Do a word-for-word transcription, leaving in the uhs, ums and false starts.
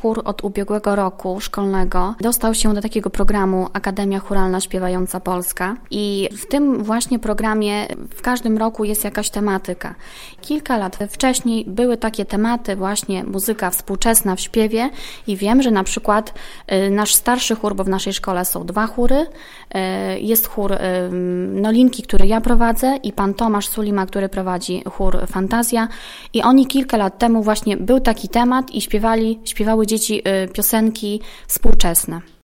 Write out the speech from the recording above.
chór od ubiegłego roku szkolnego dostał się do takiego programu Akademia Chóralna Śpiewająca Polska i w tym właśnie programie w każdym roku jest jakaś tematyka. Kilka lat wcześniej były takie tematy właśnie muzyka współczesna w śpiewie i wiem, że na przykład nasz starszy chór, bo w naszej szkole są dwa chóry, jest chór Nolinki, który ja prowadzę i pan Tomasz Sulima, który prowadzi chór Fantazja i oni kilka lat temu właśnie był taki temat i śpiewali, śpiewały dzieci piosenki współczesne.